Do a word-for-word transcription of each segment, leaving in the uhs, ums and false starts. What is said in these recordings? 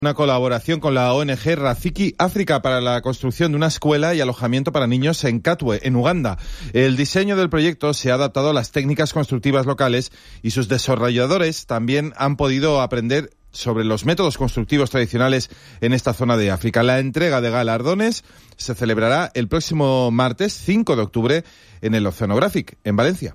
Una colaboración con la O N G Rafiki África para la construcción de una escuela y alojamiento para niños en Katwe, en Uganda. El diseño del proyecto se ha adaptado a las técnicas constructivas locales y sus desarrolladores también han podido aprender sobre los métodos constructivos tradicionales en esta zona de África. La entrega de galardones se celebrará el próximo martes cinco de octubre en el Oceanographic, en Valencia.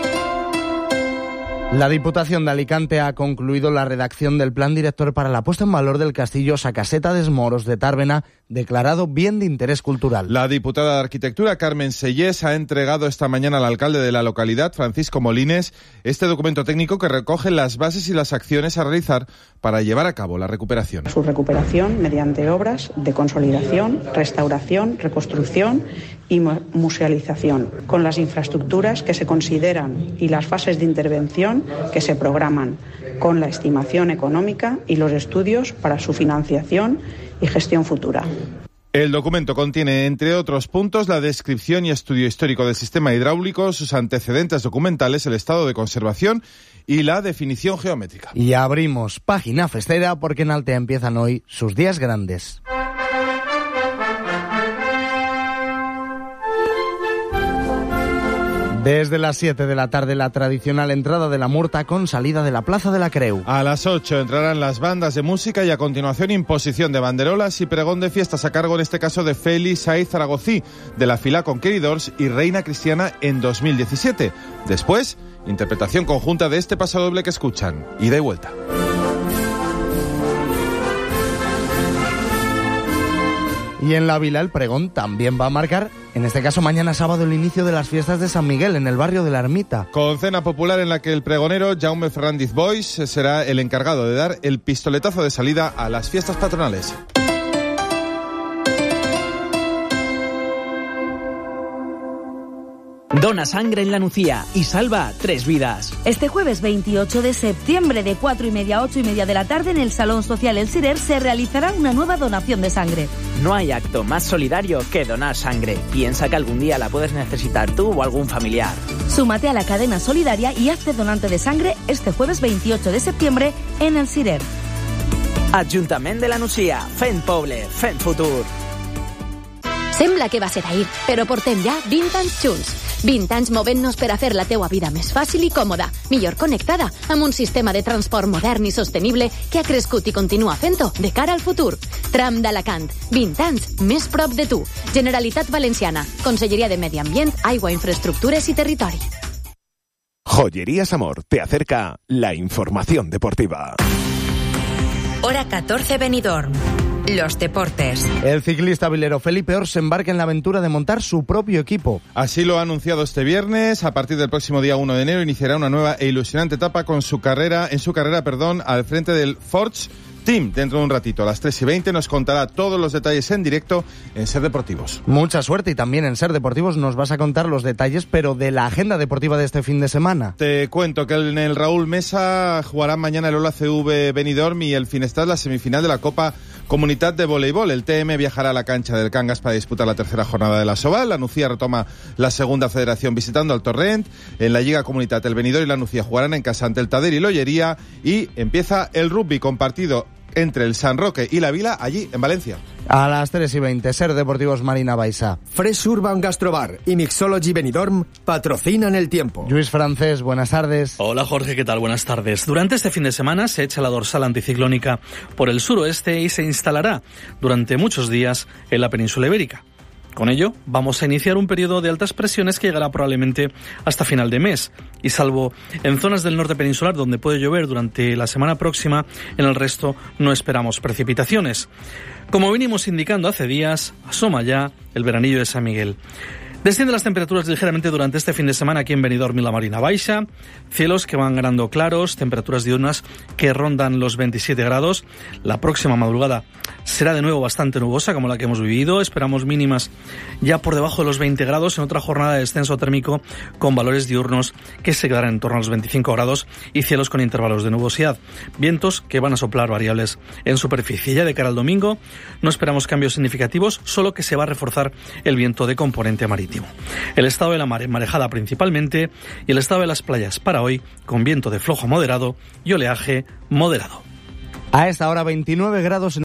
La Diputación de Alicante ha concluido la redacción del plan director para la puesta en valor del castillo Sacaseta des Moros de Tàrbena, declarado bien de interés cultural. La diputada de Arquitectura, Carmen Sellés, ha entregado esta mañana al alcalde de la localidad, Francisco Molines, este documento técnico que recoge las bases y las acciones a realizar para llevar a cabo la recuperación. Su recuperación mediante obras de consolidación, restauración, reconstrucción y musealización, con las infraestructuras que se consideran y las fases de intervención que se programan, con la estimación económica y los estudios para su financiación y gestión futura. El documento contiene, entre otros puntos, la descripción y estudio histórico del sistema hidráulico, sus antecedentes documentales, el estado de conservación y la definición geométrica. Y abrimos página festera porque en Altea empiezan hoy sus días grandes. Desde las siete de la tarde, la tradicional entrada de la Murta con salida de la Plaza de la Creu. A las ocho entrarán las bandas de música y a continuación imposición de banderolas y pregón de fiestas a cargo, en este caso, de Félix Saiz Zaragozí, de la Fila Conqueridors y Reina Cristiana en dos mil diecisiete. Después, interpretación conjunta de este pasodoble que escuchan, ida y vuelta. Y en la Vila el pregón también va a marcar, en este caso mañana sábado, el inicio de las fiestas de San Miguel en el barrio de la Ermita. Con cena popular en la que el pregonero Jaume Fernández Boix será el encargado de dar el pistoletazo de salida a las fiestas patronales. Dona sangre en la Nucía y salva tres vidas. Este jueves veintiocho de septiembre, de cuatro y media a ocho y media de la tarde, en el Salón Social El Sirer se realizará una nueva donación de sangre. No hay acto más solidario que donar sangre. Piensa que algún día la puedes necesitar tú o algún familiar. Súmate a la cadena solidaria y hazte donante de sangre este jueves veintiocho de septiembre en El Sirer. Ajuntament de la Nucía, fent poble, fent futur. Sembla que va ser ahir, però portem ja vint anys junts. vint anys movent-nos per a fer la teua vida més fàcil i còmoda, millor connectada, amb un sistema de transport modern i sostenible que ha crescut i continua fent-ho de cara al futur. Tram d'Alacant, vint anys més prop de tu. Generalitat Valenciana, Conselleria de Medi Ambient, Aigua, Infraestructures i Territori. Joyerías Amor te acerca la información deportiva. Hora catorce, Benidorm. Los deportes. El ciclista vilero Felipe Ors se embarca en la aventura de montar su propio equipo. Así lo ha anunciado este viernes. A partir del próximo día uno de enero iniciará una nueva e ilusionante etapa con su carrera, en su carrera, perdón, al frente del Forge Team. Dentro de un ratito, a las tres y veinte, nos contará todos los detalles en directo en Ser Deportivos. Mucha suerte, y también en Ser Deportivos nos vas a contar los detalles, pero de la agenda deportiva de este fin de semana. Te cuento que en el Raúl Mesa jugarán mañana el Ola C V Benidorm y el Finestrat la semifinal de la Copa Comunitat de Voleibol. El T M viajará a la cancha del Cangas para disputar la tercera jornada de la Sobal. La Nucía retoma la segunda federación visitando al Torrent. En la Lliga Comunitat, el Benidorm y la Nucía jugarán en casa ante el Tader y l'Olleria. Y empieza el rugby compartido entre el San Roque y la Vila, allí en Valencia. A las tres y veinte, Ser Deportivos Marina Baixa. Fresh Urban Gastrobar y Mixology Benidorm patrocinan el tiempo. Luis Francés, buenas tardes. Hola Jorge, ¿qué tal? Buenas tardes. Durante este fin de semana se echa la dorsal anticiclónica por el suroeste y se instalará durante muchos días en la península ibérica. Con ello, vamos a iniciar un periodo de altas presiones que llegará probablemente hasta final de mes. Y salvo en zonas del norte peninsular donde puede llover durante la semana próxima, en el resto no esperamos precipitaciones. Como venimos indicando hace días, asoma ya el veranillo de San Miguel. Descienden las temperaturas ligeramente durante este fin de semana aquí en Benidorm y la Marina Baixa. Cielos que van ganando claros, temperaturas diurnas que rondan los veintisiete grados. La próxima madrugada será de nuevo bastante nubosa como la que hemos vivido. Esperamos mínimas ya por debajo de los veinte grados en otra jornada de descenso térmico con valores diurnos que se quedarán en torno a los veinticinco grados y cielos con intervalos de nubosidad. Vientos que van a soplar variables en superficie. Ya de cara al domingo no esperamos cambios significativos, solo que se va a reforzar el viento de componente marítimo. El estado de la mar en marejada principalmente y el estado de las playas para hoy con viento de flojo a moderado y oleaje moderado. A esta hora veintinueve grados en